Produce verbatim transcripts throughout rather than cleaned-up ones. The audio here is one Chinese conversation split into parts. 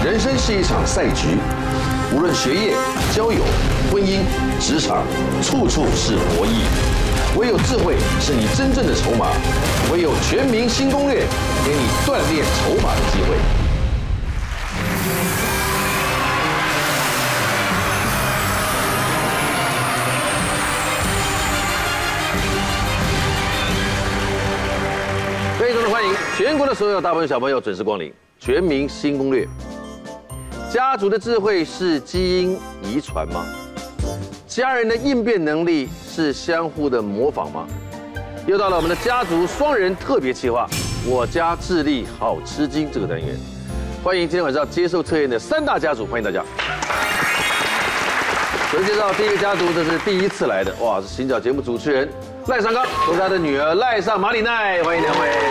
人生是一场赛局，无论学业、交友、婚姻、职场，处处是博弈。唯有智慧是你真正的筹码，唯有全民新攻略，给你锻炼筹码的机会。非常的欢迎全国的所有大朋友小朋友准时光临全民新攻略。家族的智慧是基因遗传吗？家人的应变能力是相互的模仿吗？又到了我们的家族双人特别企划，我家智力好吃惊这个单元，欢迎今天晚上接受测验的三大家族，欢迎大家。首先介绍第一个家族，这是第一次来的，哇，是行脚节目主持人赖尚刚和他的女儿赖尚马里奈，欢迎两位。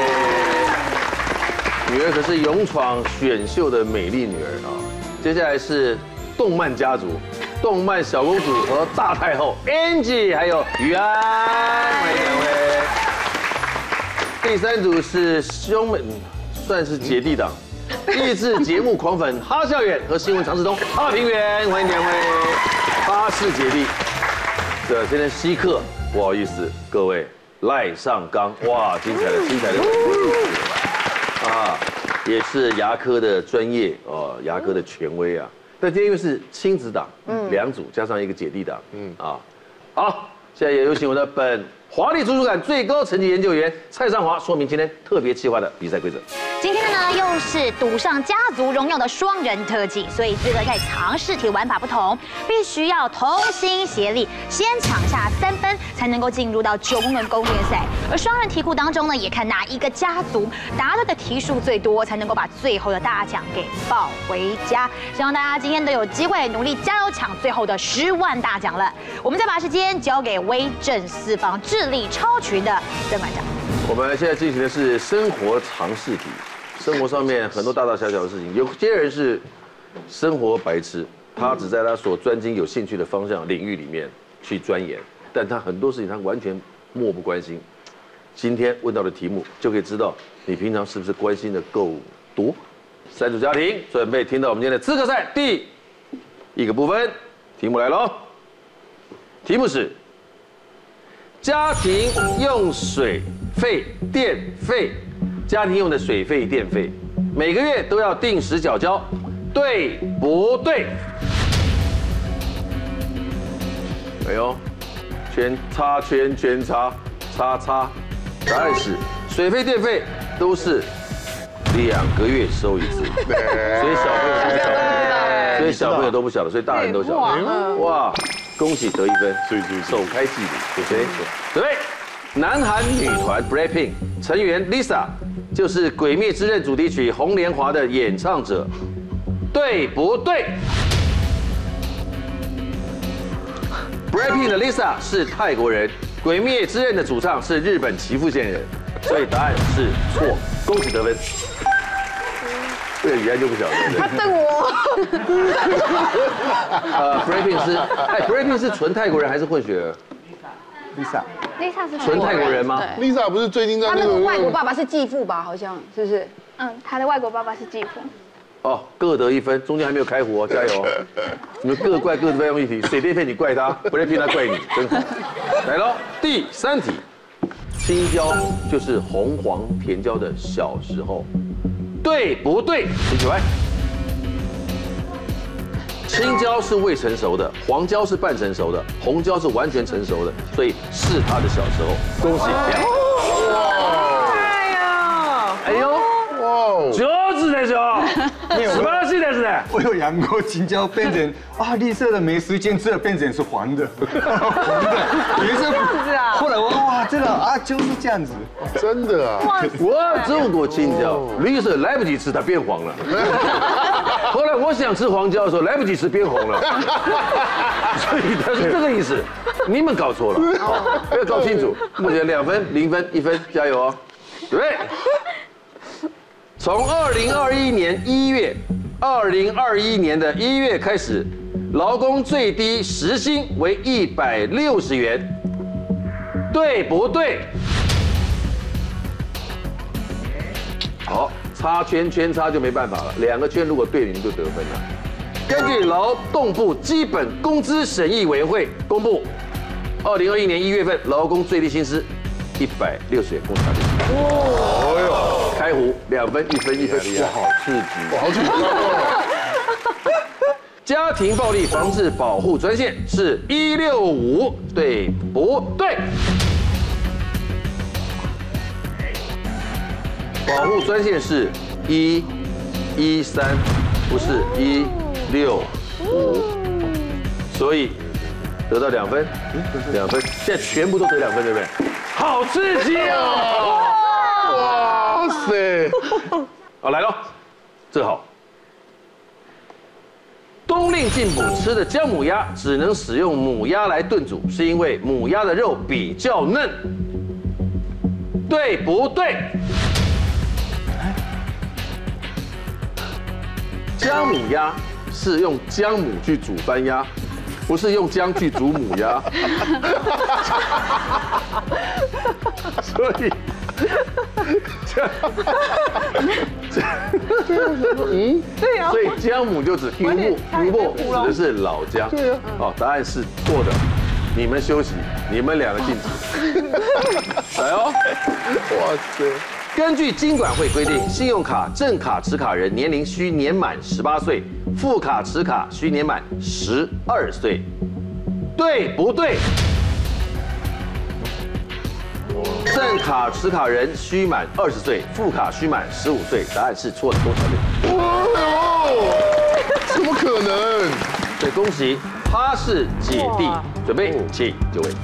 女儿可是勇闯选秀的美丽女儿啊。接下来是动漫家族，动漫小公主和大太后 Angie， 还有于安，欢迎两位。第三组是兄妹，算是姐弟档，益智节目狂粉哈孝远和新闻常识通哈平原，欢迎两位。巴氏姐弟，这今天稀客，不好意思，各位赖尚刚，哇，精彩的精彩的啊！也是牙科的专业哦，牙科的权威啊。但今天因为是亲子档，嗯，两组加上一个姐弟档，嗯啊，好，现在也有请我的本华丽图书馆最高层级研究员蔡尚华说明今天特别企划的比赛规则。 今天呢，又是赌上家族荣耀的双人特辑，所以这个在尝试题玩法不同，必须要同心协力，先抢下三分，才能够进入到九宫格攻略赛。而双人题库当中呢，也看哪一个家族答对的题数最多，才能够把最后的大奖给抱回家。希望大家今天都有机会努力加油抢最后的十万大奖了。我们再把时间交给威震四方、智力超群的曾馆长。 我们现在进行的是生活常识题。生活上面很多大大小小的事情，有些人是生活白痴，他只在他所专精、有兴趣的方向领域里面去钻研，但他很多事情他完全漠不关心。今天问到的题目就可以知道你平常是不是关心的够多。三组家庭准备听到我们今天的资格赛第一个部分，题目来喽。题目是家庭用水费、电费。家庭用的水费、电费，每个月都要定时缴交，对不对？哎呦，圈叉圈圈叉叉叉，答案是水费、电费都是两个月收一次，所以小朋友都不晓得，所以小朋友都不晓得，所以大人都晓得。哇，恭喜得一分，首开纪录，对不对？准备。南韩女团 BLACKPINK 成员 Lisa 就是《鬼灭之刃》主题曲《红莲华》的演唱者，对不对 ？BLACKPINK 的 Lisa 是泰国人，《鬼灭之刃》的主唱是日本岐阜县人，所以答案是错，恭喜得分。这个语言就不晓得。 他瞪我。 呃 ，BLACKPINK 是哎 ，BLACKPINK 是纯泰国人还是混血儿 ？Lisa。Lisa 是纯泰国人吗 ？Lisa 不是最近在他那个外国爸爸是继父吧？好像是不是？ 嗯，他的外国爸爸是继父。 哦，各得一分，中间还没有开胡哦，加油！你们各怪各自备用一题，水电费你怪他，不然骗他怪你，真好。来喽，第三题，青椒就是红黄甜椒的小时候，对不对？请起来。青椒是未成熟的，黄椒是半成熟的，红椒是完全成熟的，所以是他的小时候。恭喜！ 哎呀， 哎呦，哇，就是的时候，什么是的是的？ 我有养过青椒，变成啊绿色的，没时间吃了变成是黄的，黄的，也是这样子啊。后来我哇，真的啊就是这样子， 真的啊！ 我种过青椒，绿色来不及吃，它变黄了。后来我想吃黄椒的时候，来不及吃变红了，所以它是这个意思。你们搞错了，要搞清楚。目前两分、零分、一分，加油哦！准备。从二零二一年一月，二零二一年的一月开始，劳工最低时薪为一百六十元，对不对？好。 插圈圈插就没办法了，两个圈如果对，你们就得分了。根据劳动部基本工资审议委员会公布，二零二一年一月份劳工最低薪资一百六十元工资法定。哦哟，开壶两分，一分一分，哇，好刺激， 好紧张哦。 家庭暴力防治保护专线是一六五，对不对？保护专线是一一三，不是一六五，所以得到两分，两分，现在全部都得两分，对不对？好刺激哦！ 哇塞！ 好，来喽，这好。冬令进补吃的姜母鸭只能使用母鸭来炖煮，是因为母鸭的肉比较嫩，对不对？姜母鸭是用姜母去煮番鸭，不是用姜去煮母鸭，所以这嗯，对呀，所以姜母就指鱼目，鱼目指的是老姜。对啊，哦，答案是错的，你们休息，你们两个禁止。来哦，哇塞！根据金管会规定，信用卡正卡持卡人年龄需年满十八岁，副卡持卡需年满十二岁，对不对？正卡持卡人需满二十岁，副卡需满十五岁，答案是错的，多少倍？ 哇哟，怎么可能？ 对，恭喜哈氏姐弟，准备请就位。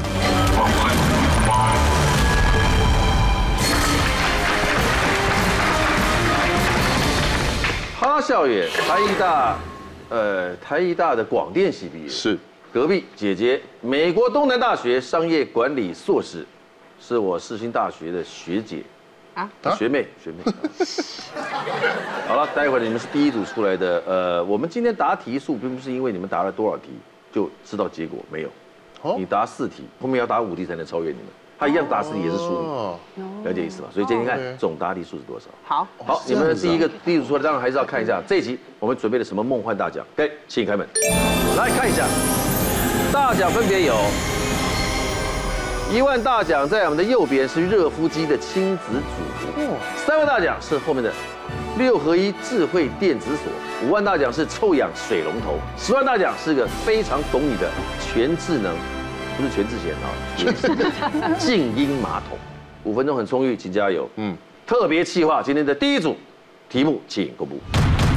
哈孝远，台医大，呃，台医大的广电系毕业， 是隔壁姐姐，美国东南大学商业管理硕士。是我世新大学的学姐，啊，学妹，学妹。好了，待会儿你们是第一组出来的，呃，我们今天答题数并不是因为你们答了多少题就知道结果，没有。哦，你答四题，后面要答五题才能超越你们。他一样答四题也是输你，了解意思吗？所以今天看总答题数是多少。好，好，你们第一个第一组出来，当然还是要看一下这一集我们准备了什么梦幻大奖。OK，请开门，来看一下，大奖分别有。一万大奖在我们的右边是热敷机的亲子组，三万大奖是后面的六合一智慧电子锁，五万大奖是臭氧水龙头，十万大奖是个非常懂你的全智能，不是全智贤啊，全智能静音马桶。五分钟很充裕，请加油。嗯，特别企划今天的第一组题目，请公布。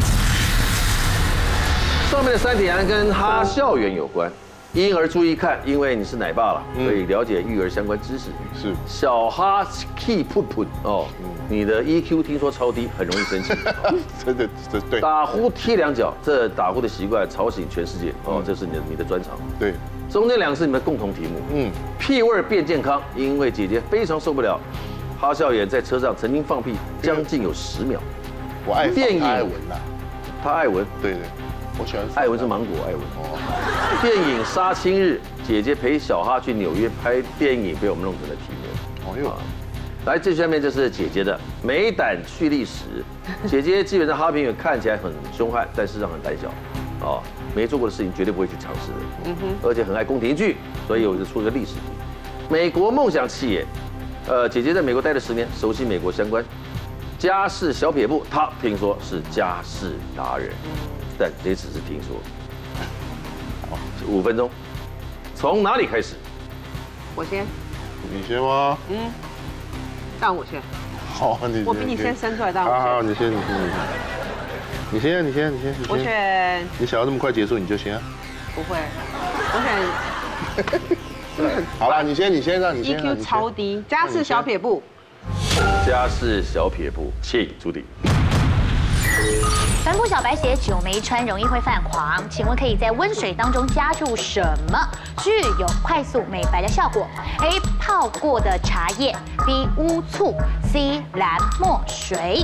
上面的三题跟哈校园有关。婴儿注意看，因为你是奶爸了，可以了解育儿相关知识。是小哈 key put put 哦，你的 E Q 听说超低，很容易生气。 真的，这对。 打呼踢两脚，这打呼的习惯吵醒全世界哦，这是你的你的专长。 对， 中间两个是你们共同题目。嗯，屁味变健康，因为姐姐非常受不了。哈孝远在车上曾经放屁将近有十秒。 我爱电影艾文啦， 他艾文， 对对。我喜欢艾文是芒果，艾文。哦。电影《杀青日》，姐姐陪小哈去纽约拍电影，被我们弄成了题目。哦哟。来，最下面就是姐姐的美胆去历史。姐姐基本上哈平远看起来很凶悍，但事实上很胆小。哦，没做过的事情绝对不会去尝试的。嗯哼。而且很爱宫廷剧，所以我就出个历史题。美国梦想企业，呃，姐姐在美国待了十年，熟悉美国相关。家事小撇步，她听说是家事达人。但这只是听说。好，五分钟，从哪里开始？ 我先。 你先吗？ 嗯，让我先。 好，你。 我比你先生出来，让我先。 好，你先，你先，你先，你先，你先， 我选。 你想要那么快结束，你就先啊。 不会，我选。好了，你先，你先，让你先。 E Q 超低，家事小撇步。 家事小撇步，请出题。 帆布小白鞋久没穿，容易会泛黄。请问可以在温水当中加入什么，具有快速美白的效果 ？A. 泡过的茶叶 ，B. 乌醋 ，C. 蓝墨水。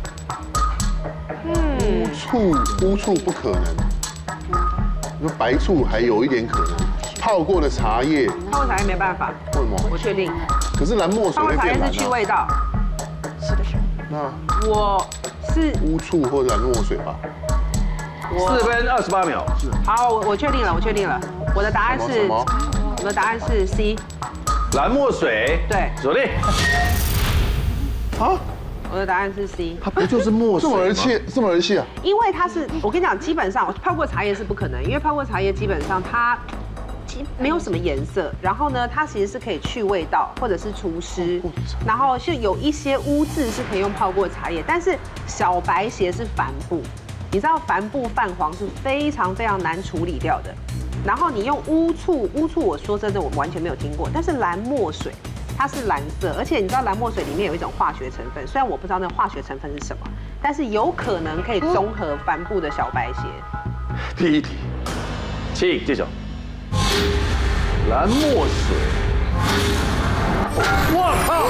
嗯，乌醋乌醋不可能，那白醋还有一点可能。泡过的茶叶， 泡过茶叶没办法。 为什么？ 我确定。 可是蓝墨水泡过茶叶是去味道。 是的是。 那我是污触或染墨水吧？ 四分二十八秒。 好，我我确定了，我确定了，我的答案是， 什么？ 我的答案是 C。 蓝墨水。 对， 锁定。 啊？ 我的答案是 C。 它不就是墨水吗？ 这么儿戏，这么儿戏啊？ 因为它是，我跟你讲，基本上泡过茶叶是不可能，因为泡过茶叶基本上它其没有什么颜色，然后呢，它其实是可以去味道或者是除湿，然后是有一些污渍是可以用泡过茶叶，但是小白鞋是帆布，你知道帆布泛黄是非常非常难处理掉的，然后你用污醋，污醋我说真的我完全没有听过，但是蓝墨水。它是蓝色，而且你知道蓝墨水里面有一种化学成分，虽然我不知道那个化学成分是什么，但是有可能可以中和帆布的小白鞋。 第一题，请揭晓。蓝墨水。哇靠！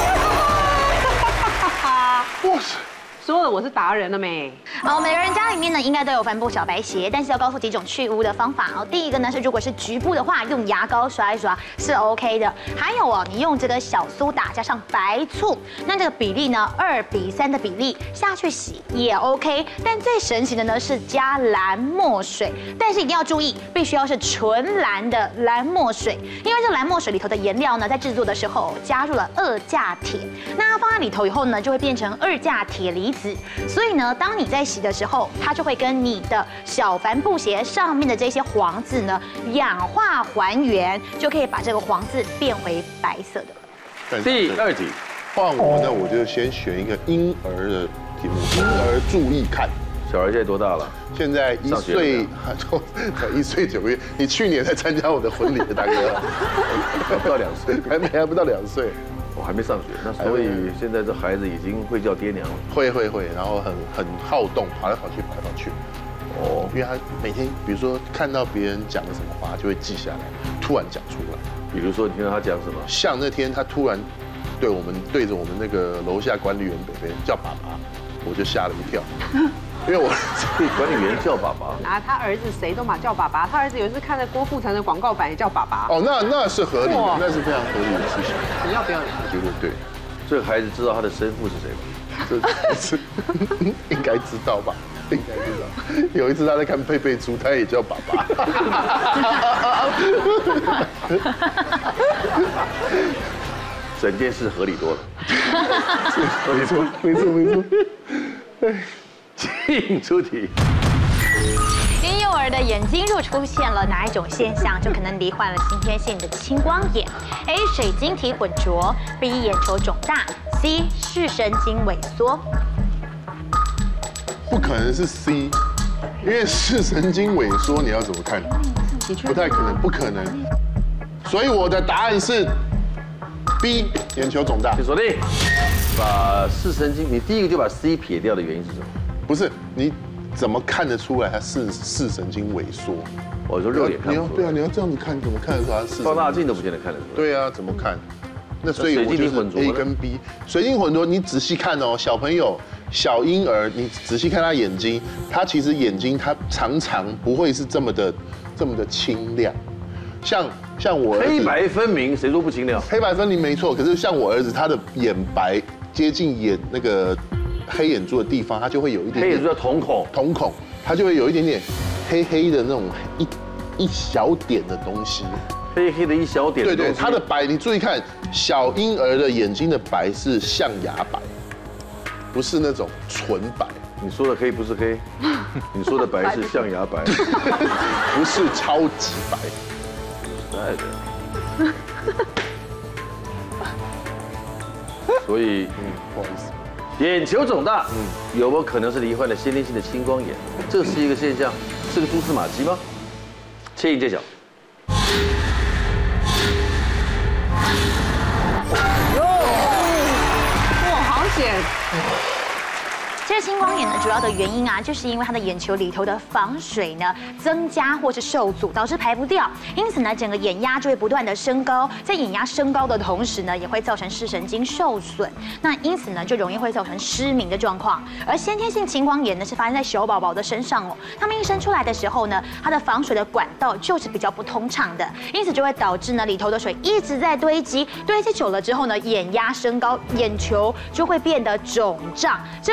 哇塞！ 说了我是达人了没？ 好，每个人家里面呢应该都有帆布小白鞋，但是要告诉几种去污的方法哦。第一个呢是，如果是局部的话，用牙膏刷一刷是 OK 的。还有哦，你用这个小苏打加上白醋，那这个比例呢二比三的比例下去洗也 OK。但最神奇的呢是加蓝墨水，但是一定要注意，必须要是纯蓝的蓝墨水，因为这蓝墨水里头的颜料呢在制作的时候加入了二价铁，那它放在里头以后呢就会变成二价铁离子。所以呢，当你在洗的时候，它就会跟你的小帆布鞋上面的这些黄渍呢氧化还原，就可以把这个黄渍变回白色的。 第二题， 换我呢，我就先选一个婴儿的题目，婴儿注意看。 小孩现在多大了？ 现在一岁，一岁九个月。你去年才参加我的婚礼的大哥， 还不到两岁， 还没还不到两岁。 我还没上学，那所以现在这孩子已经会叫爹娘了。 会会会，然后很很好动，跑来跑去，跑来跑去。哦，因为他每天，比如说看到别人讲了什么话，就会记下来，突然讲出来。 比如说，你听到他讲什么？ 像那天他突然对我们对着我们那个楼下管理员北北叫爸爸，我就吓了一跳。因为我对管理员叫爸爸啊，他儿子谁都嘛叫爸爸，他儿子有一次看了郭富城的广告版也叫爸爸。 哦，那那是合理的，那是非常合理的事情。 你要不要脸？ 我觉得对。 这个孩子知道他的生父是谁吗？ 这是应该知道吧？应该知道。有一次他在看佩佩猪，他也叫爸爸。 整件事合理多了。 没错，没错，没错。 请出题。 婴幼儿的眼睛若出现了哪一种现象，就可能罹患了先天性的青光眼 ？A. 水晶体混浊 ，B. 眼球肿大 ，C. 视神经萎缩。 不可能是 C， 因为视神经萎缩，你要怎么看？不太可能，不可能。所以我的答案是 B， 眼球肿大。 请锁定。把视神经，你第一个就把 C 撇掉的原因是什么？ 不是，你怎么看得出来它视视神经萎缩？ 我说肉眼看不出来。 对啊，你要这样子看，怎么看得出来它视？ 放大镜都不见得看得出来。 对啊，怎么看？那所以我就是 A 跟 B。水晶混浊，你仔细看哦，小朋友、小婴儿，你仔细看他眼睛，他其实眼睛他常常不会是这么的这么的清亮，像像我儿子黑白分明，谁说不清亮？ 黑白分明没错，可是像我儿子，他的眼白接近眼那个黑眼珠的地方，他就会有一点点黑眼珠叫瞳孔， 瞳孔，它就会有一点点黑黑的那种一一小点的东西。 黑黑的一小点。 对对，它的白，你注意看，小婴儿的眼睛的白是象牙白，不是那种纯白。 你说的黑不是黑，你说的白是象牙白， 不是超级白。 对的。所以， 嗯，不好意思， 眼球肿大，嗯，有没有可能是罹患了先天性的青光眼？这是一个现象，是个蛛丝马迹吗？请揭晓。 哇，好险！ 这个青光眼呢，主要的原因啊，就是因为它的眼球里头的防水呢增加或是受阻，导致排不掉，因此呢，整个眼压就会不断的升高，在眼压升高的同时呢，也会造成视神经受损，那因此呢，就容易会造成失明的状况。而先天性青光眼呢，是发生在小宝宝的身上哦，他们一生出来的时候呢，它的防水的管道就是比较不通畅的，因此就会导致呢里头的水一直在堆积，堆积久了之后呢，眼压升高，眼球就会变得肿胀，这个时候呢。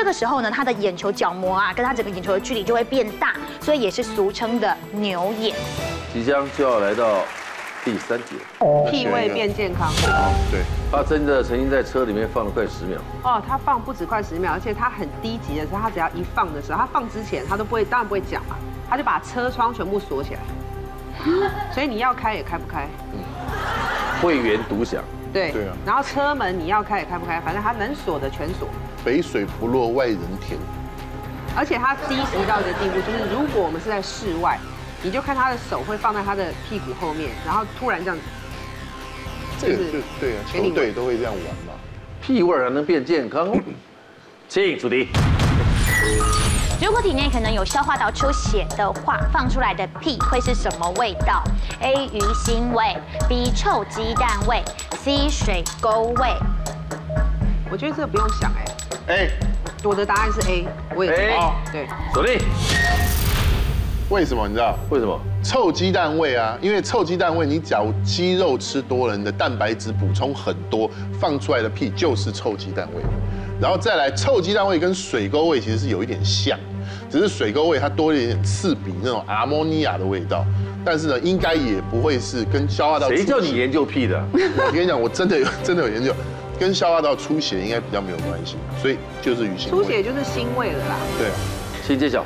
呢，它的眼球角膜啊，跟它整个眼球的距离就会变大，所以也是俗称的牛眼。 即将就要来到第三题， 屁味变健康。 对， 他真的曾经在车里面放了快十秒。 哦，他放不止快十秒，而且他很低级的是，他只要一放的时候，他放之前他都不会，当然不会讲嘛，他就把车窗全部锁起来，所以你要开也开不开。 会员独享。 对， 对啊。 然后车门你要开也开不开，反正他能锁的全锁。 肥水不落外人田。 而且他低级到一个地步，就是如果我们是在室外。你就看他的手会放在他的屁股后面，然后突然这样子。 这个就对啊，球队都会这样玩嘛。 屁味还能变健康？请出题。 如果体内可能有消化道出血的话，放出来的屁会是什么味道 ？A. 鱼腥味 ，B. 臭鸡蛋味 ，C. 水沟味。 我觉得这个不用想哎。 哎， 我的答案是 A， 我也是 A。对， 锁定。 为什么你知道？ 为什么？ 臭鸡蛋味啊，因为臭鸡蛋味，你假如鸡肉吃多了，你的蛋白质补充很多，放出来的屁就是臭鸡蛋味。然后再来，臭鸡蛋味跟水沟味其实是有一点像，只是水沟味它多了一点刺鼻那种阿莫尼亚的味道，但是呢，应该也不会是跟消化道。 谁叫你研究屁的？ 我跟你讲，我真的有真的有研究，跟消化道出血应该比较没有关系，所以就是鱼腥味。 出血就是腥味了啦。 对啊， 请揭晓。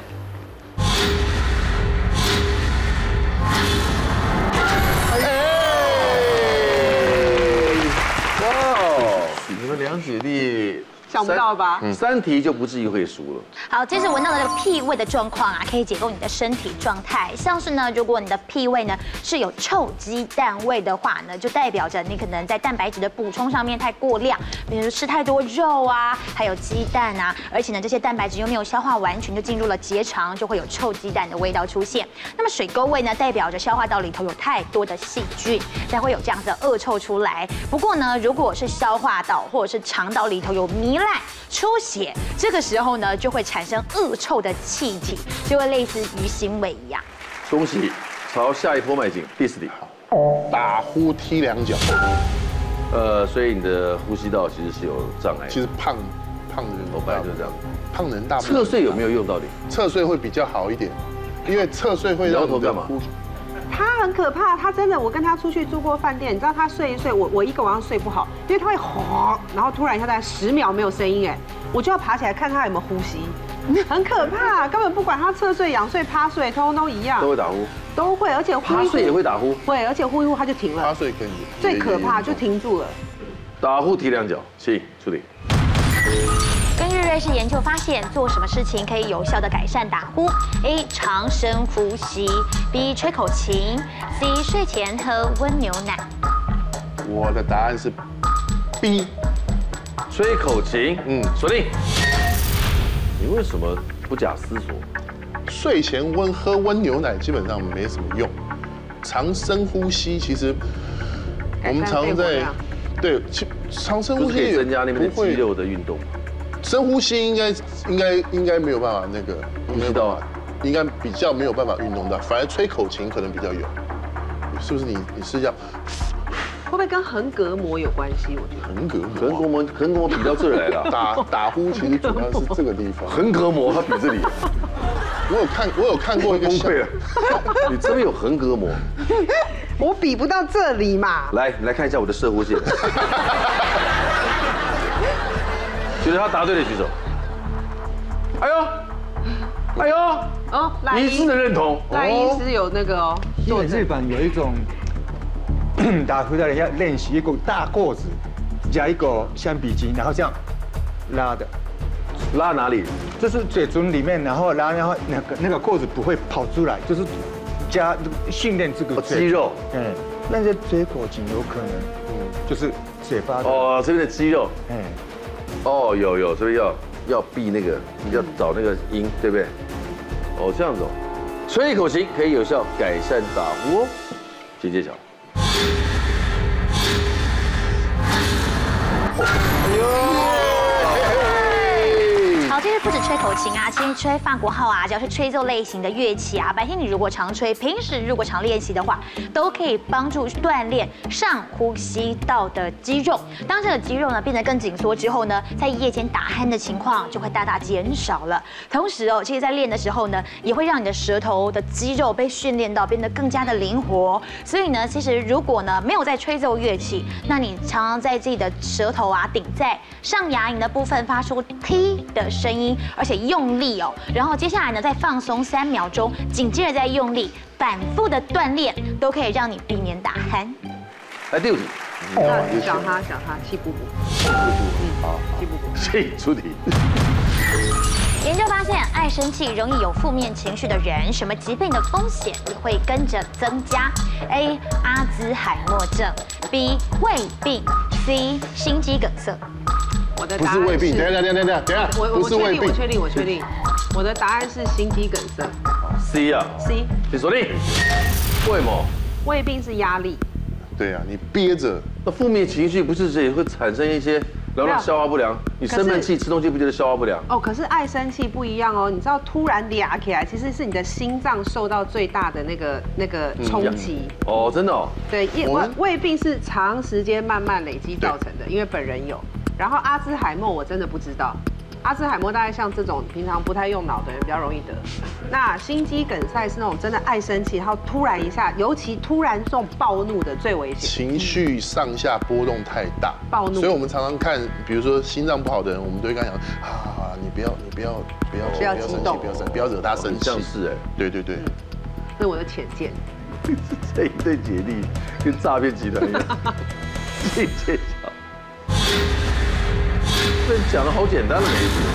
你们两姐弟想不到吧？ 三题就不至于会输了。 好，接着闻到的这个屁味的状况啊，可以解构你的身体状态。像是呢，如果你的屁味呢是有臭鸡蛋味的话呢，就代表着你可能在蛋白质的补充上面太过量，比如吃太多肉啊，还有鸡蛋啊，而且呢这些蛋白质又没有消化完全，就进入了结肠，就会有臭鸡蛋的味道出现。那么水沟味呢，代表着消化道里头有太多的细菌，才会有这样子的恶臭出来。不过呢，如果是消化道或者是肠道里头有糜烂、出血，这个时候呢就会产生恶臭的气体，就会类似鱼腥味一样。 恭喜，朝下一波迈进。第四题， 打呼踢两脚。 呃，所以你的呼吸道其实是有障碍。 其实胖胖的人我本来就是这样。 胖人大部分侧睡有没有用到你？ 侧睡会比较好一点，因为侧睡会让你的呼吸。 他很可怕，他真的，我跟他出去住过饭店，你知道他睡一睡，我我一个晚上睡不好，因为他会吼，然后突然一下大概十秒没有声音，哎，我就要爬起来看他有没有呼吸，很可怕，根本不管他侧睡、仰睡、趴睡，通通都一样， 都会打呼， 都会，而且趴睡也会打呼， 会，而且呼一呼他就停了， 趴睡可以， 最可怕就停住了， 打呼踢两脚，请处理。 根据瑞士研究发现，做什么事情可以有效的改善打呼 ？A. 长深呼吸 ，B. 吹口琴 ，C. 睡前喝温牛奶。 我的答案是 B， 吹口琴。嗯，锁定。你为什么不假思索？ 睡前温喝温牛奶基本上没什么用，长深呼吸其实我们常在对长深呼吸可以增加那边的肌肉的运动。 深呼吸应该应该应该没有办法那个呼吸道， 应该比较没有办法运动到，反而吹口琴可能比较有，是不是你你是这样？ 会不会跟横膈膜有关系？我觉得横膈膜， 横膈膜横膈膜比到这儿来了， 打打呼其实主要是这个地方， 横膈膜它比这里。 我有看我有看过一个崩溃了，你这边有横膈膜， 我比不到这里嘛。 来，你来看一下我的射护线。觉得他答对的举手。哎呦，哎呦， 哦， 一致的认同。 赖医师有那个哦， 因为日本有一种打呼的人要练习一个大褂子，加一个橡皮筋，然后这样拉的。 拉哪里？ 就是嘴唇里面，然后拉，然后那个那个褂子不会跑出来，就是加训练这个肌肉。 嗯，那些吹口琴有可能，嗯，就是嘴巴。 哦，这边的肌肉。 嗯。 哦，有有，所以要要避那个，要找那个音，对不对？哦，这样子哦，吹一口琴可以有效改善打呼哦，请揭晓。 好，这是不止吹口琴啊，其实吹法国号啊，只要是吹奏类型的乐器啊，白天你如果常吹，平时如果常练习的话，都可以帮助锻炼上呼吸道的肌肉。当这个肌肉呢变得更紧缩之后呢，在夜间打鼾的情况就会大大减少了。同时哦，其实在练的时候呢，也会让你的舌头的肌肉被训练到变得更加的灵活。所以呢，其实如果呢没有在吹奏乐器，那你常常在自己的舌头啊顶在上牙龈的部分发出 T 的声音，而且用力哦，然后接下来呢再放松三秒钟，紧接着再用力，反复的锻炼都可以让你避免打鼾。 来第五题， 那小哈小哈气补补， 好， 气补补， 请出题。 研究发现，爱生气、容易有负面情绪的人，什么疾病的风险也会跟着增加 ？A. 阿兹海默症 ，B. 胃病 ，C. 心肌梗塞。 我的答案不是胃病，等一下等一下等一下等一下， 我不是胃病， 我确定我确定，我的答案是心肌梗塞。 C 啊 C， 请锁定。为什么？ 胃病是压力。 对啊，你憋着， 那负面情绪不是也会产生一些，然后让消化不良？你生闷气吃东西不觉得消化不良？ 哦，可是爱生气不一样哦，你知道突然嗲起来，其实是你的心脏受到最大的那个那个冲击。 哦，真的哦。 对，胃胃病是长时间慢慢累积造成的，因为本人有。然后阿兹海默我真的不知道。 阿兹海默大概像这种平常不太用脑的人比较容易得，那心肌梗塞是那种真的爱生气，然后突然一下，尤其突然这种暴怒的最危险， 情绪上下波动太大， 暴怒。 所以我们常常看，比如说心脏不好的人，我们都会跟他讲啊，你不要，你不要，不要， 不要激动， 不要生，不要惹他生气。 像是哎， 对对对， 这是我的浅见。 这一对姐弟跟诈骗集团一样，谢谢小。 这讲的好简单的每一句。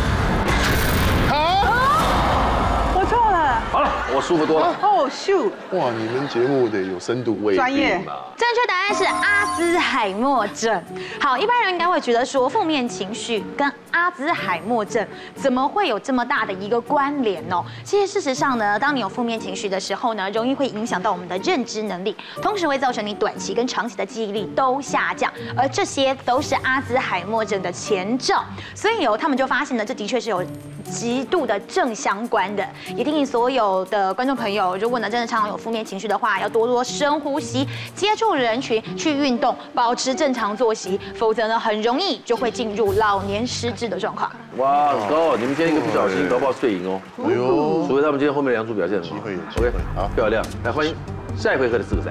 好，我错了。 好了，我舒服多了。 哦，shoot！ 哇，你们节目得有深度， 专业。 正确答案是阿兹海默症。好，一般人应该会觉得说，负面情绪跟阿兹海默症怎么会有这么大的一个关联哦？其实事实上呢，当你有负面情绪的时候呢，容易会影响到我们的认知能力，同时会造成你短期跟长期的记忆力都下降，而这些都是阿兹海默症的前兆。所以哦，他们就发现呢，这的确是有极度的正相关的。也提醒所有的观众朋友，如果呢真的常常有负面情绪的话，要多多深呼吸，接触人群，去运动，保持正常作息，否则呢很容易就会进入老年失智的状况。 哇，很高！你们今天一个不小心，搞不好碎赢哦。哎呦，除非他们今天后面两组表现很好。 机会有 OK， 好，漂亮。来欢迎下一回合的四个赛。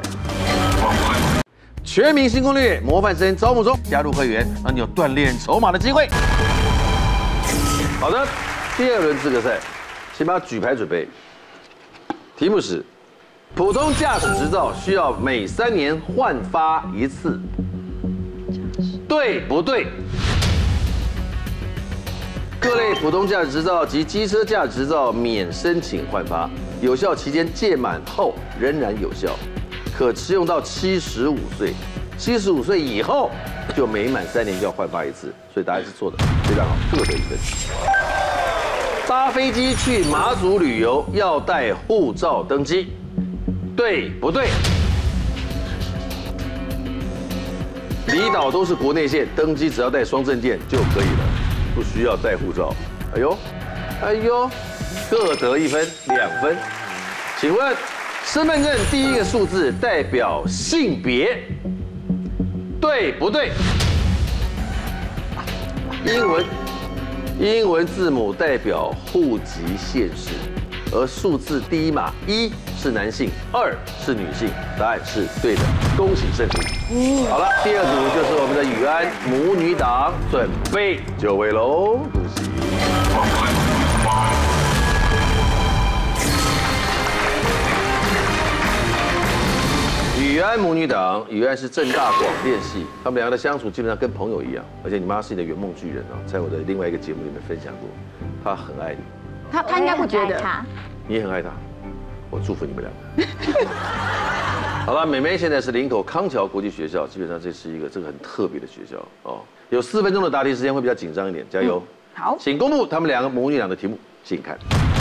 全民新攻略模范生招募中，加入会员让你有锻炼筹码的机会。好的，第二轮资格赛，请把举牌准备。题目是：普通驾驶执照需要每三年换发一次，对不对？各类普通驾驶执照及机车驾驶执照免申请换发，有效期间届满后仍然有效，可持用到七十五岁。七十五岁以后就每满三年就要换发一次，所以答案是错的，非常好，各得一分。搭飞机去马祖旅游要带护照登机，对不对？离岛都是国内线，登机只要带双证件就可以了，不需要带护照。哎呦，哎呦，各得一分，两分。请问，身份证第一个数字代表性别，对不对？英文，英文字母代表户籍县市，而数字第一码一是男性，二是女性，答案是对的，恭喜胜出。好了，第二组就是我们的宇安母女档，准备就位喽，恭喜。宇安母女档，宇安是政大广电系，他们两个的相处基本上跟朋友一样，而且你妈是你的圆梦巨人啊，在我的另外一个节目里面分享过，她很爱你， 他他应该不觉得， 你也很爱她，我祝福你们两个。好了，美美现在是林口康桥国际学校，基本上这是一个这个很特别的学校哦，有四分钟的答题时间会比较紧张一点，加油。 嗯、好， 请公布他们两个母女俩的题目，请看。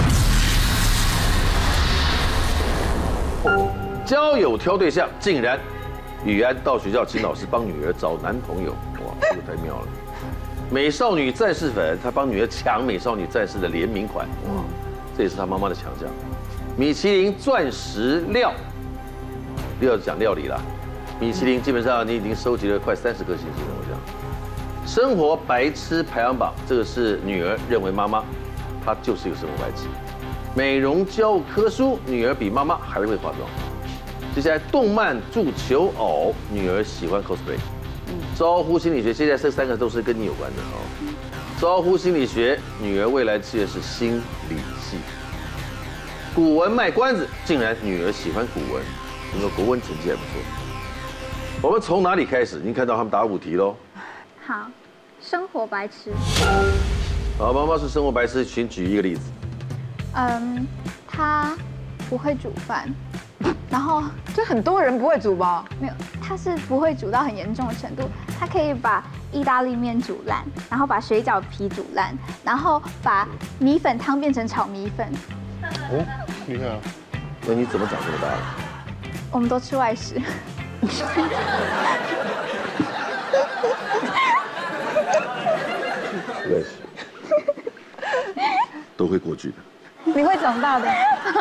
交友挑对象，竟然宇安到学校请老师帮女儿找男朋友，哇，这个太妙了。 美少女战士粉，他帮女儿抢美少女战士的联名款，哇，这也是他妈妈的强项。米其林钻石料，又要讲料理了。米其林基本上你已经收集了快三十颗星星了，我想。生活白痴排行榜，这个是女儿认为妈妈，她就是一个生活白痴。美容教科书，女儿比妈妈还会化妆。接下来动漫助求偶，女儿喜欢 cosplay。招呼心理学，现在这三个都是跟你有关的哦。招呼心理学，女儿未来志愿是心理系。古文卖关子，竟然女儿喜欢古文，你说国文成绩还不错。我们从哪里开始？已经看到他们答五题喽。 好，生活白痴。 好，妈妈是生活白痴，请举一个例子。 嗯，他不会煮饭，然后这很多人不会煮吧？ 没有，他是不会煮到很严重的程度。他可以把意大利面煮烂，然后把水饺皮煮烂，然后把米粉汤变成炒米粉。 哦，厉害啊！ 那你怎么长这么大了？ 我们都吃外食。 外食都会过去的。 你会长大的。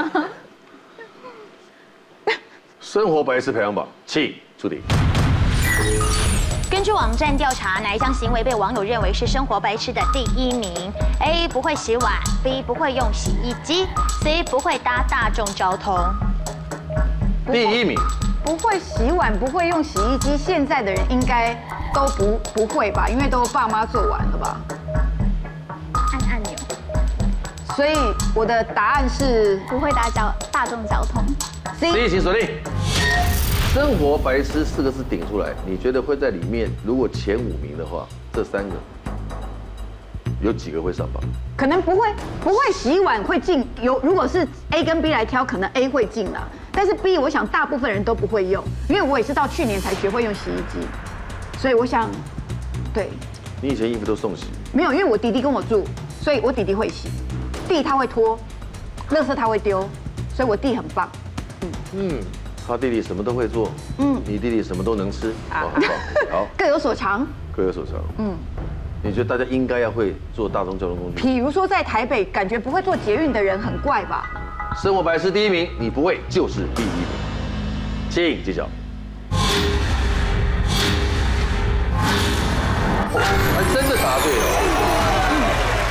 生活白痴排行榜，请出题。 根据网站调查，哪一项行为被网友认为是生活白痴的第一名 ？A. 不会洗碗 ，B. 不会用洗衣机 ，C. 不会搭大众交通。 第一名， 不会洗碗，不会用洗衣机，现在的人应该都不不会吧？因为都爸妈做完了吧？ 按按钮。 所以我的答案是不会搭交大众交通。 C， 请锁定。生活白痴四个字顶出来，你觉得会在里面？如果前五名的话，这三个有几个会上榜？ 可能不会，不会洗碗会进。有如果是 A 跟 B 来挑，可能 A 会进啦。但是 B 我想大部分人都不会用，因为我也是到去年才学会用洗衣机，所以我想，对。 你以前衣服都送洗？ 没有，因为我弟弟跟我住，所以我弟弟会洗，弟他会拖，垃圾他会丢，所以我弟很棒。 嗯嗯。他弟弟什么都会做，嗯，你弟弟什么都能吃，好，很棒，好， 各有所长， 各有所长，嗯，你觉得大家应该要会坐大众交通工具？ 比如说在台北，感觉不会坐捷运的人很怪吧？ 生活白痴第一名，你不会就是第一名，请揭晓。还真的答对了。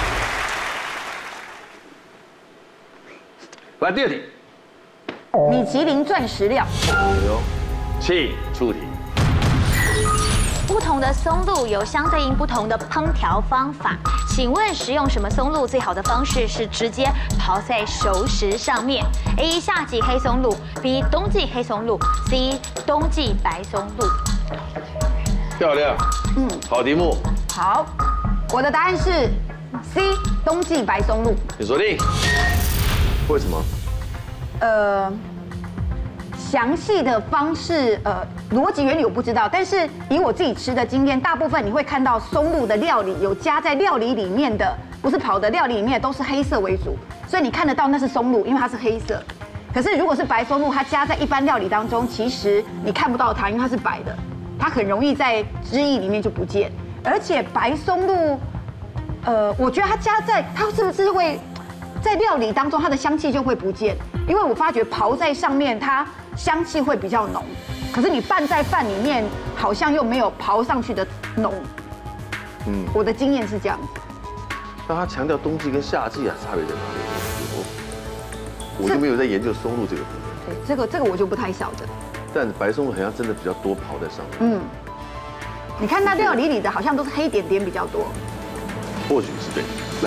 来第二题。 米其林钻石料， 请出题。 不同的松露有相对应不同的烹调方法，请问食用什么松露最好的方式是直接刨在熟食上面 ？A. 夏季黑松露 ，B. 冬季黑松露 ，C. 冬季白松露。 漂亮，嗯，好题目。 好，我的答案是 C. 冬季白松露。 你锁定。为什么？ 呃，详细的方式，呃，逻辑原理我不知道，但是以我自己吃的经验，大部分你会看到松露的料理有加在料理里面的，不是跑的料理里面都是黑色为主，所以你看得到那是松露，因为它是黑色。可是如果是白松露，它加在一般料理当中，其实你看不到它，因为它是白的，它很容易在汁液里面就不见。而且白松露，呃，我觉得它加在它是不是会？在料理当中，它的香气就会不见，因为我发觉刨在上面，它香气会比较浓，可是你拌在饭里面，好像又没有刨上去的浓。嗯，我的经验是这样子。 那他强调冬季跟夏季啊，差别在哪里？我就没有在研究松露这个部分。 对，这个这个我就不太晓得。 但白松露好像真的比较多刨在上面。嗯， 你看它料理里的好像都是黑点点比较多。 或许是对的。来。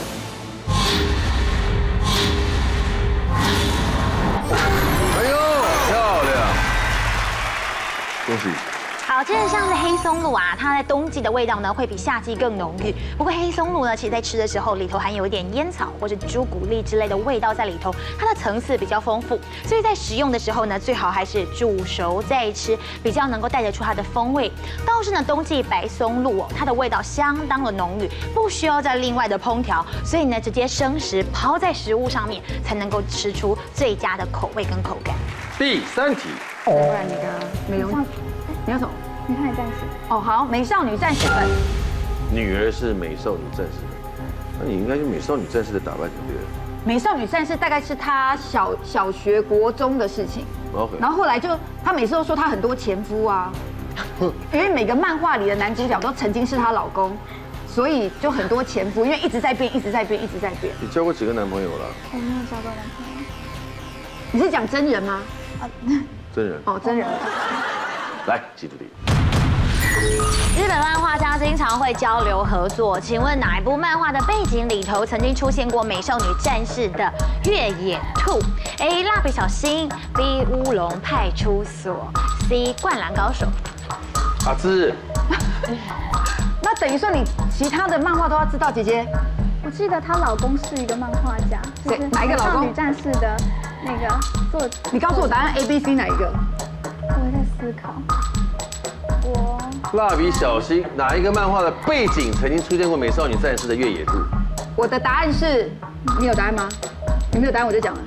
哎呦，漂亮！恭喜！ 好，接着像是黑松露啊，它在冬季的味道呢会比夏季更浓郁。不过黑松露呢，其实在吃的时候里头含有一点烟草或是朱古力之类的味道在里头，它的层次比较丰富，所以在食用的时候呢，最好还是煮熟再吃，比较能够带得出它的风味。倒是呢，冬季白松露哦，它的味道相当的浓郁，不需要再另外的烹调，所以呢，直接生食抛在食物上面，才能够吃出最佳的口味跟口感。 第三题， 不然你的美容，你要什么？ 美少女战士。 哦，好，美少女战士粉。 女儿是美少女战士，那你应该用美少女战士的打扮才对了。 美少女战士大概是她小小学、国中的事情。 OK。 然后后来就她每次都说她很多前夫啊，因为每个漫画里的男主角都曾经是她老公，所以就很多前夫，因为一直在变，一直在变，一直在变。 你交过几个男朋友了？ 我没有交过男朋友。 你是讲真人吗？ 啊， 真人。 哦，真人。 来，记住题。 日本漫画家经常会交流合作，请问哪一部漫画的背景里头曾经出现过美少女战士的越野兔 ？A. 蜡笔小新 ，B. 乌龙派出所 ，C. 灌篮高手。 阿芝， 那等于说你其他的漫画都要知道，姐姐。 我记得她老公是一个漫画家，就是哪一个老公？ 少女战士的那个作者。 你告诉我答案 A、B、C 哪一个？ 我在思考。我蜡笔小新哪一个漫画的背景曾经出现过美少女战士的越野兔？ 我的答案是，你有答案吗？你没有答案我就讲了。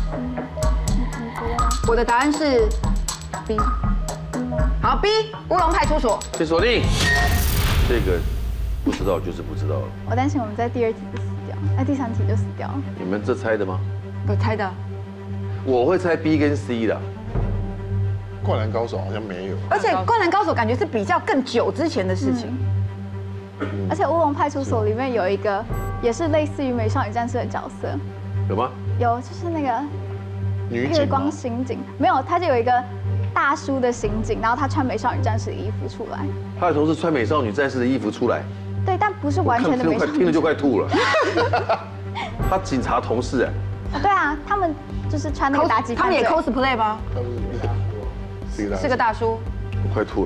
我的答案是 B。好 ，B 乌龙派出所。 先锁定。这个不知道就是不知道了。 我担心我们在第二题就死掉，哎，第三题就死掉了。 你们这猜的吗？ 我猜的。 我会猜 B 跟 C 的。 灌篮高手好像没有， 而且灌篮高手感觉是比较更久之前的事情。 嗯、而且乌龙派出所里面有一个也是类似于美少女战士的角色， 有吗？ 有，就是那个女月光刑警，没有，他就有一个大叔的刑警，然后他穿美少女战士的衣服出来。 他的同事穿美少女战士的衣服出来。 对，但不是完全的美少女。 听了就快吐了。他警察同事哎。对啊，他们就是穿那个打击。 他们也 cosplay 吗？是个大叔。 我快吐了。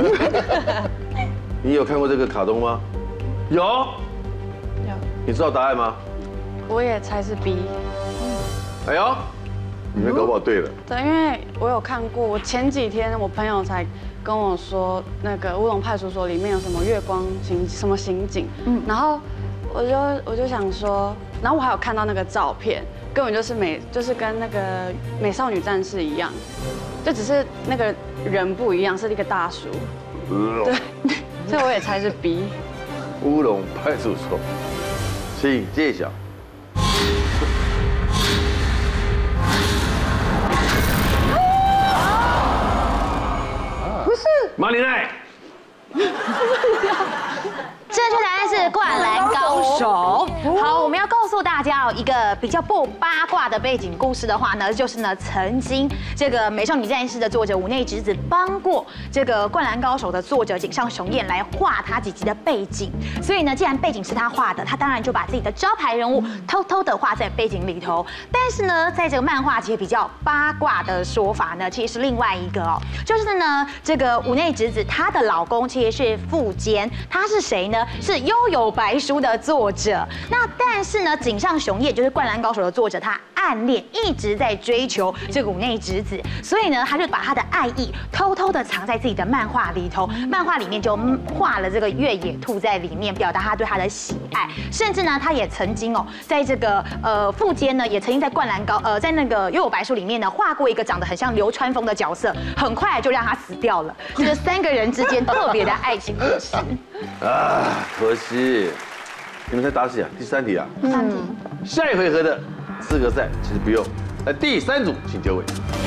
你有看过这个卡通吗？有。 有。 你知道答案吗？ 我也猜是 B。 哎呦，你们搞不好对了。 对，因为我有看过，我前几天我朋友才跟我说，那个乌龙派出所里面有什么月光刑什么刑警，嗯，然后我就我就想说，然后我还有看到那个照片，根本就是美，就是跟那个美少女战士一样。就只是那个人不一样，是一个大叔。对，所以我也猜是 B。 乌龙派出所，请揭晓。 不是。 马里奈。 正确答案是《灌篮高手》。好，我们要告诉大家哦，一个比较不八卦的背景故事的话呢，就是呢，曾经这个《美少女战士》的作者五内直子帮过这个《灌篮高手》的作者井上雄彦来画他几集的背景。所以呢，既然背景是他画的，他当然就把自己的招牌人物偷偷的画在背景里头。但是呢，在这个漫画界比较八卦的说法呢，其实是另外一个哦，就是呢，这个五内直子她的老公其实是富坚，他是谁呢？是《幽游白书》的作者。那但是呢，井上雄彦就是《灌篮高手》的作者，他暗恋一直在追求这个五内直子，所以呢，他就把他的爱意偷偷的藏在自己的漫画里头。漫画里面就画了这个越野兔在里面，表达他对他的喜爱。甚至呢，他也曾经哦，在这个呃富坚呢，也曾经在《灌篮高》呃在那个《幽游白书》里面呢，画过一个长得很像流川枫的角色，很快就让他死掉了。这是三个人之间特别的爱情故事。 啊，可惜，你们才答几啊？第三题啊。 三题。 下一回合的资格赛其实不用。来，第三组，请就位。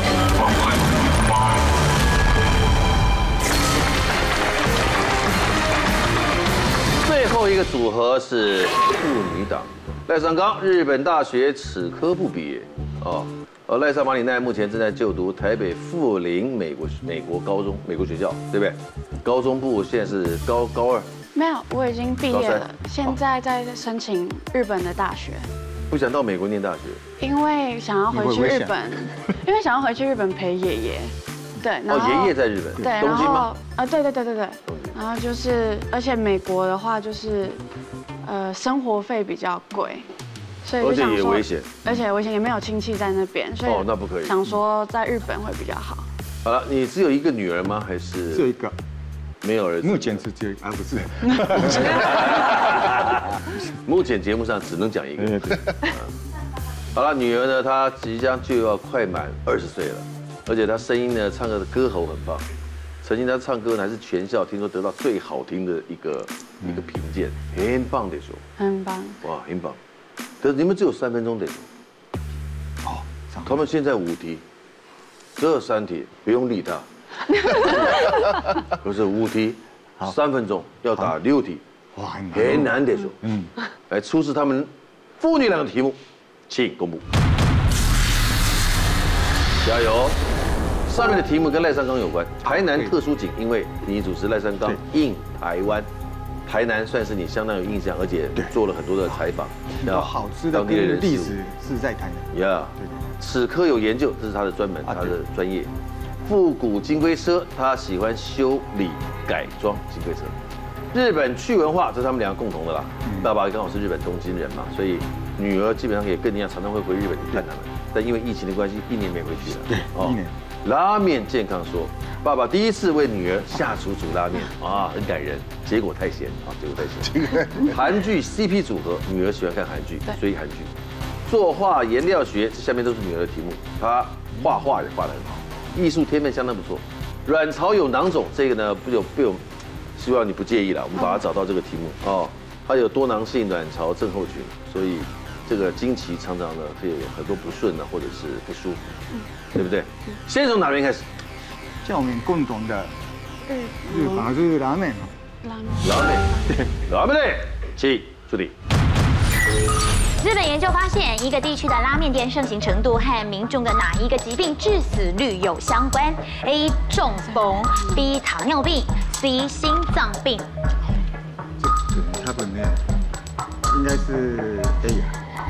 最后一个组合是妇女党，赖尚刚，日本大学齿科部毕业，哦，而赖尚马里奈目前正在就读台北富林美国美国高中美国学校，对不对？高中部现在是高高二。 没有，我已经毕业了，现在在申请日本的大学。 不想到美国念大学， 因为想要回去日本，因为想要回去日本陪爷爷。对，然后哦，爷爷在日本， 对， 东京吗？ 啊，对对对对对。然后就是，而且美国的话就是，呃，生活费比较贵，所以就想说， 而且也危险， 而且危险也没有亲戚在那边，所以哦，那不可以。 想说在日本会比较好。 好了，你只有一个女儿吗？还是只有一个？ 没有儿子。 目前是只有啊，不是。 目前节目上只能讲一个。好了，女儿呢，她即将就要快满二十岁了，而且她声音呢，唱歌的歌喉很棒。 曾经他唱歌还是全校听说得到最好听的一个一个评鉴，很棒的说， 很棒， 哇，很棒。可是你们只有三分钟得说， 好， 他们现在五题，这三题不用理他，不是五题，三分钟要打六题， 哇， 很难得说。嗯，来出示他们父女俩的题目，请公布。加油！上面的题目跟赖尚刚有关。台南特殊景，因为你主持赖尚刚应台湾，台南算是你相当有印象，而且做了很多的采访， 有好吃的跟历史是在台南。 呀，此科有研究，这是他的专门，他的专业。复古金龟车，他喜欢修理改装金龟车。日本趣文化，这是他们两个共同的啦。爸爸刚好是日本东京人嘛，所以女儿基本上也跟你一样，常常会回日本去看他们。但因为疫情的关系，一年没回去了。 对，一年。 拉面健康说，爸爸第一次为女儿下厨煮拉面啊，很感人。结果太咸啊，结果太咸。韩剧 C P 组合，女儿喜欢看韩剧，所以韩剧。作画颜料学，这下面都是女儿的题目。她画画也画得很好，艺术天分相当不错。卵巢有囊肿，这个呢不有被我们，希望你不介意了，我们把它找到这个题目哦。她有多囊性卵巢症候群，所以这个经期常常呢会有很多不顺啊，或者是不舒服，对不对？先从哪边开始？ 像我们共同的日本是拉面， 拉面， 拉面，拉面嘞，请出题。 日本研究发现，一个地区的拉面店盛行程度和民众的哪一个疾病致死率有相关 ？A. 中风 ，B. 糖尿病 ，C. 心脏病。 这他本呢应该是 A 呀。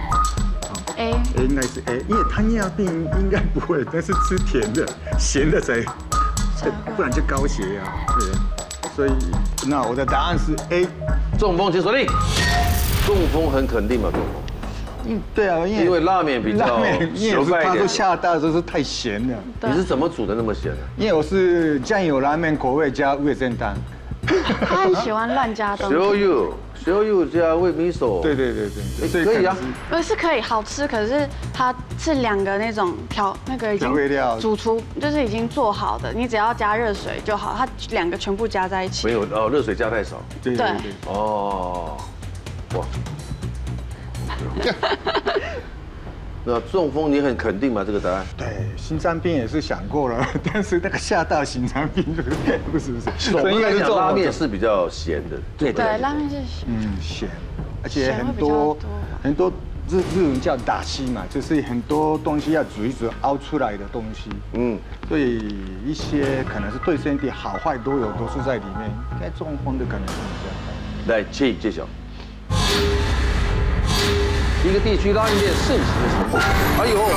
A A 应该是 A， 因为糖尿病应该不会，但是吃甜的、咸的才，不然就高血压。对，所以那我的答案是 A。 中风请锁定。中风很肯定嘛，中风。 嗯，对啊，因为因为拉面比较熟快一点。他说下大就是太咸了。 你是怎么煮的那么咸呢？ 因为我是酱油拉面口味加味噌汤。 他很喜欢乱加东西。 醤油，醤油加味米手。 对对对对， 可以啊。 呃，是可以好吃，可是它是两个那种调那个已经调味料， 主厨就是已经做好的，你只要加热水就好，它两个全部加在一起。 没有哦，热水加太少。 对对对。 哦，哇。那中风你很肯定吗？这个答案？ 对，心脏病也是想过了，但是那个下大心脏病不是不是。 所以应该讲拉面是比较咸的， 对对，拉面是咸， 嗯咸，而且很多很多日日文叫打稀嘛，就是很多东西要煮一煮熬出来的东西，嗯，所以一些可能是对身体好坏都有，都是在里面，应该中风的可能性比较高。来，请揭晓。一个地区拉面店盛行的程度，哎呦，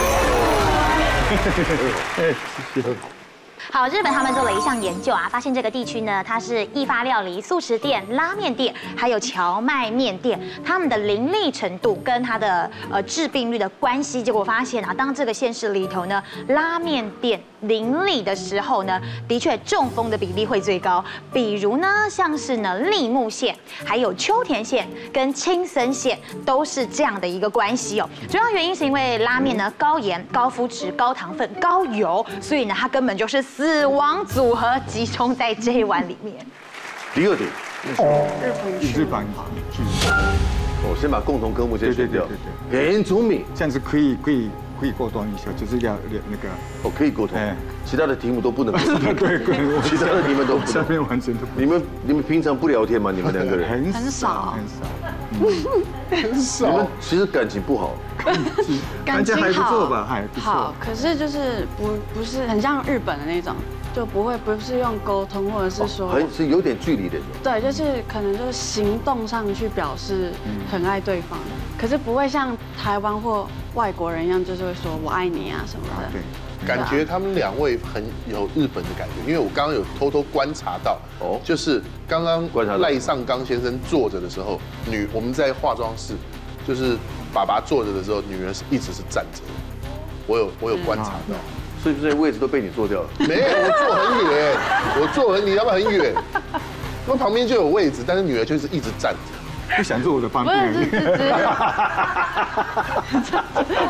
漂亮！ 好，日本他们做了一项研究啊，发现这个地区呢，它是意法料理、素食店、拉面店，还有荞麦面店，他们的林立程度跟它的呃致病率的关系，结果发现啊，当这个县市里头呢，拉面店林立的时候呢，的确中风的比例会最高。比如呢，像是呢立木县、还有秋田县跟青森县都是这样的一个关系哦。主要原因是因为拉面呢高盐、高麸质、高糖分、高油，所以呢它根本就是死亡组合集中在这一碗里面。 第二点， 日本日本我先把共同科目先选掉。很聪明， 这样子可以可以可以沟通一下，就是要那个哦，可以沟通。其他的题目都不能沟通。 对对， 其他的题目都不能。 下面完全都不。 你们你们平常不聊天吗？你们两个人很很少很少很少。 你们其实感情不好。 感情还不错吧？还不错。 好，可是就是不不是很像日本的那种。就不会不是用沟通，或者是说， 很是有点距离的。 对，就是可能就是行动上去表示很爱对方，可是不会像台湾或外国人一样，就是会说我爱你啊什么的。 对，感觉他们两位很有日本的感觉，因为我刚刚有偷偷观察到，哦，就是刚刚赖尚刚先生坐着的时候，女我们在化妆室，就是爸爸坐着的时候，女儿是一直是站着的，我有我有观察到。 是不是位置都被你坐掉了？ 没有，我坐很远，我坐很，你要不要很远？那旁边就有位置，但是女儿就是一直站着， 不想坐我的旁边。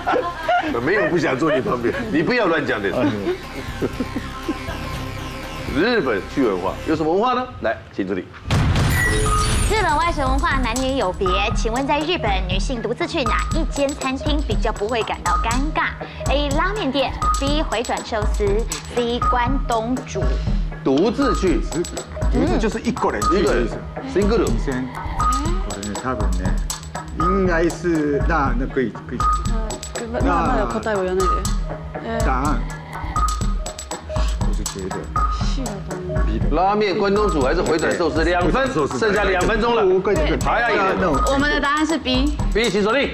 没有不想坐你旁边，你不要乱讲的。 日本趣文化有什么文化呢？来，请助理。 日本外食文化男女有别，请问在日本，女性独自去哪一间餐厅比较不会感到尴尬 ？A. 拉面店 ，B. 回转寿司 ，C. 关东煮。 独自去， 独自就是一个人去的意思。 single。 女生，我的多分呢，应该是那那可以可以。 那那有答えを言わないで。 答案，我是觉得。 拉面、关东煮还是回转寿司？两分，剩下两分钟了，还要一个。 我们的答案是 B。 B， 请锁定。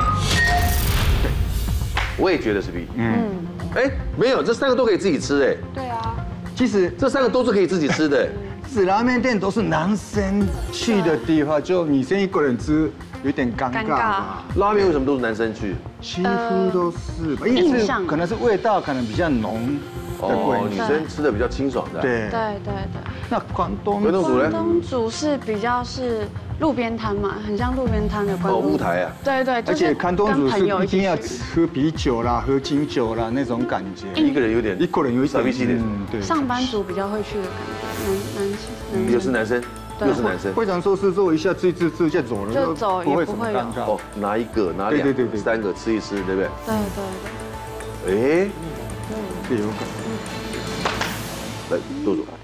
我也觉得是 B。嗯。哎，没有，这三个都可以自己吃哎。 对啊。 其实这三个都是可以自己吃的。 是拉面店都是男生去的地方，就女生一个人吃有点尴尬吧。 拉面为什么都是男生去？ 几乎都是吧，因为是可能是味道可能比较浓。 哦，女生吃的比较清爽的。 对对对对。 那关东关东煮呢？ 关东煮是比较是路边摊嘛，很像路边摊的关东煮。 哦， 舞台啊。 对对。 而且关东煮是一定要喝啤酒啦、喝金酒啦那种感觉。 一个人有点， 一个人有一点。 嗯，对。上班族比较会去的感觉，男男生。 又是男生，又是男生。 会长说是做一下吃吃吃，再走了， 就走也不会有。 哦，拿一个，拿两个，三个吃一吃，对不对？ 对对对。 哎， 这有可能。 来，豆主。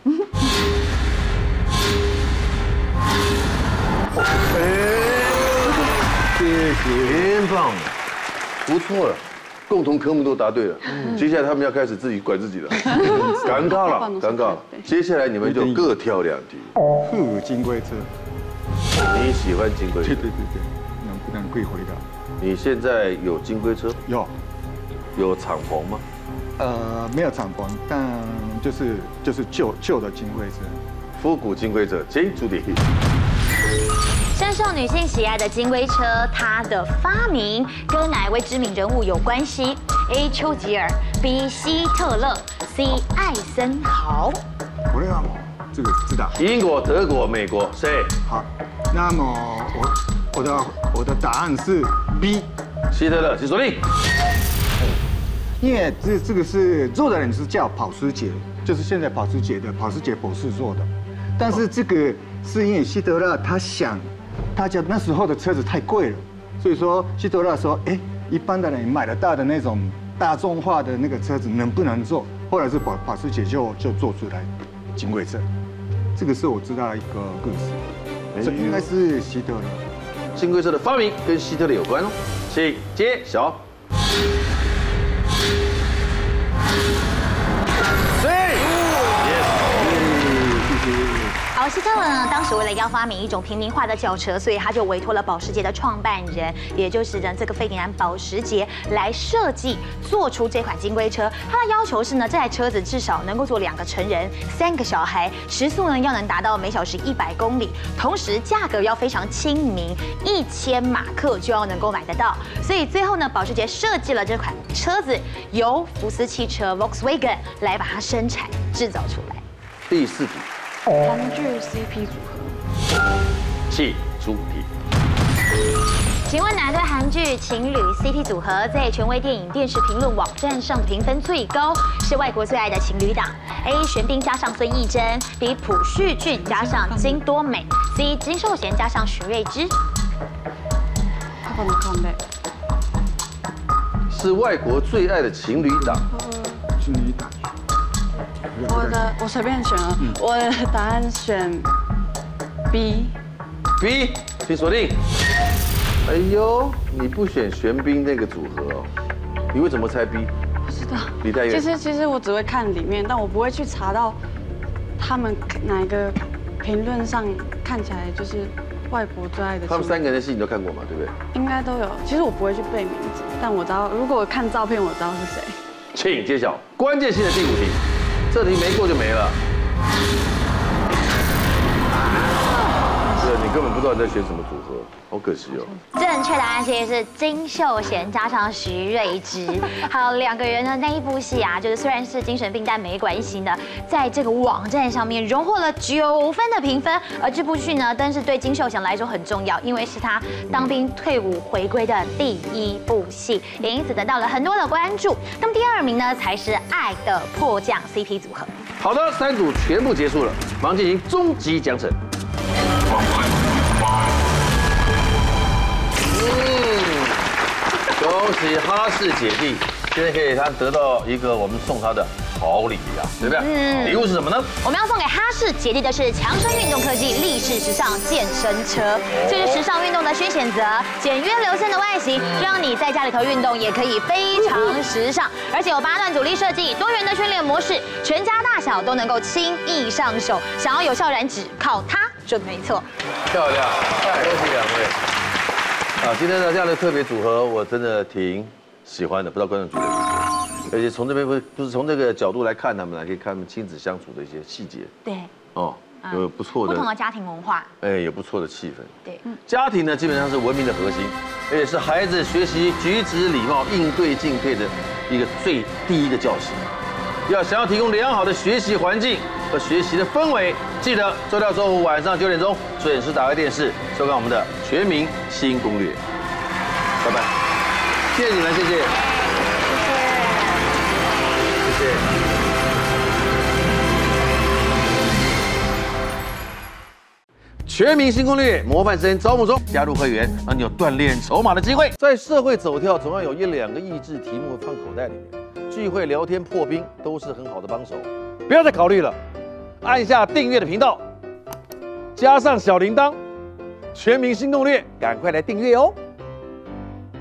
哎，谢谢，真棒，不错了，共同科目都答对了。接下来他们要开始自己管自己了，尴尬了，尴尬了。接下来你们就各挑两题。 呵，金龟车， 你喜欢金龟车？ 对对对对，能不能可以回答？ 你现在有金龟车？ 有。 有敞篷吗？ 呃，没有敞篷，但就是就是旧旧的金龟车， 复古金龟车，请助理。 深受女性喜爱的金龟车，它的发明跟哪一位知名人物有关系 ？A. 丘吉尔 ，B. 希特勒 ，C. 艾森豪。 我要这个知道。 英国、德国、美国，谁？ 好，那么我我的我的答案是 B. 希特勒，请锁定。 因为这这个是做的人是叫保时捷，就是现在保时捷的保时捷博士做的，但是这个是因为希特勒他想，大家那时候的车子太贵了，所以说希特勒说，哎，一般的人买得到的那种大众化的那个车子能不能做？后来是保保时捷就就做出来金龟车，这个是我知道的一个故事，这应该是希特勒。 金龟车的发明跟希特勒有关哦，请揭晓。 好，希特勒呢，当时为了要发明一种平民化的轿车，所以他就委托了保时捷的创办人，也就是呢这个费迪南保时捷来设计做出这款金龟车。他的要求是呢，这台车子至少能够坐两个成人、三个小孩，时速呢要能达到每小时一百公里，同时价格要非常亲民，一千马克就要能够买得到。所以最后呢，保时捷设计了这款车子，由福斯汽车 Volkswagen 来把它生产制造出来。 第四题。 韩剧 C P 组合， 请出题。 请问哪对韩剧情侣 C P 组合在权威电影电视评论网站上的评分最高？是外国最爱的情侣档 ：A. 玄彬加上孙艺珍 ，B. 朴叙俊加上金多美 ，C. 金秀贤加上许睿智。 是外国最爱的情侣档。 情侣档。 我的我随便选了，我的答案选 B。 B， 请锁定。哎呦，你不选玄彬那个组合哦？你为什么猜 B？ 不知道。 李泰源。 其实其实我只会看里面，但我不会去查到他们哪个评论上看起来就是外国最爱的。 他们三个人的戏你都看过嘛？对不对？ 应该都有。其实我不会去背名字，但我知道，如果我看照片，我知道是谁。 请揭晓关键性的第五题。这题没过就没了，这你根本不知道你在选什么组合，好可惜哦。 正确答案其实是金秀贤加上徐睿智，好，两个人呢那一部戏啊，就是虽然是精神病，但没关系呢，在这个网站上面荣获了九分的评分，而这部剧呢，但是对金秀贤来说很重要，因为是他当兵退伍回归的第一部戏，也因此得到了很多的关注。那么第二名呢，才是《爱的迫降》C P 组合。 好的，三组全部结束了，马上进行终极奖惩。嗯，恭喜哈士姐弟，现在可以他得到一个我们送他的好礼呀，对不对？嗯，礼物是什么呢？ 我们要送给哈士姐弟的是强生运动科技力士时尚健身车，这是时尚运动的新选择，简约流线的外形，让你在家里头运动也可以非常时尚，而且有八段阻力设计，多元的训练模式，全家大小都能够轻易上手。想要有效燃脂，靠它准没错。 漂亮，恭喜两位。啊，今天的这样的特别组合，我真的挺喜欢的，不知道观众觉得如何？而且从这边不不是从这个角度来看他们，来可以看他们亲子相处的一些细节。 对。 哦，有不错的不同的家庭文化。 哎，有不错的气氛。 对。 家庭呢，基本上是文明的核心，而且是孩子学习举止礼貌、应对进退的一个最第一个教室。要想要提供良好的学习环境和学习的氛围，记得周六周五晚上九点钟准时打开电视收看我们的《全民新攻略》。拜拜，谢谢你们，谢谢，谢谢。全民新攻略模范生招募中，加入会员让你有锻炼筹码的机会。在社会走跳，总要有一两个益智题目放口袋里面。聚会、聊天、破冰都是很好的帮手，不要再考虑了，按下订阅的频道，加上小铃铛，全民新攻略，赶快来订阅哦。